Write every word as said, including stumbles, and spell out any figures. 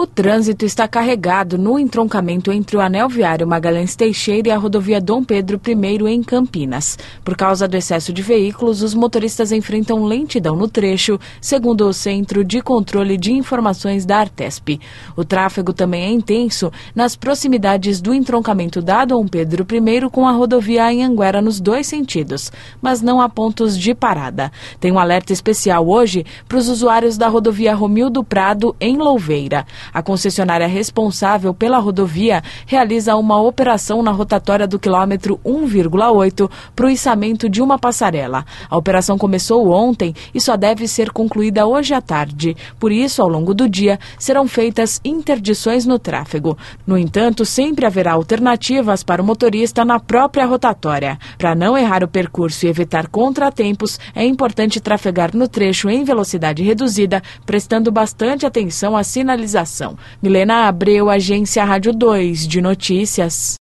O trânsito está carregado no entroncamento entre o anel viário Magalhães Teixeira e a rodovia Dom Pedro I em Campinas. Por causa do excesso de veículos, os motoristas enfrentam lentidão no trecho, segundo o Centro de Controle de Informações da Artesp. O tráfego também é intenso nas proximidades do entroncamento da Dom Pedro I com a rodovia Anhanguera nos dois sentidos, mas não há pontos de parada. Tem um alerta especial hoje para os usuários da rodovia Romildo Prado em Louveira. A concessionária responsável pela rodovia realiza uma operação na rotatória do quilômetro um vírgula oito para o içamento de uma passarela. A operação começou ontem e só deve ser concluída hoje à tarde. Por isso, ao longo do dia, serão feitas interdições no tráfego. No entanto, sempre haverá alternativas para o motorista na própria rotatória. Para não errar o percurso e evitar contratempos, é importante trafegar no trecho em velocidade reduzida, prestando bastante atenção à sinalização. Milena Abreu, Agência Rádio dois de Notícias.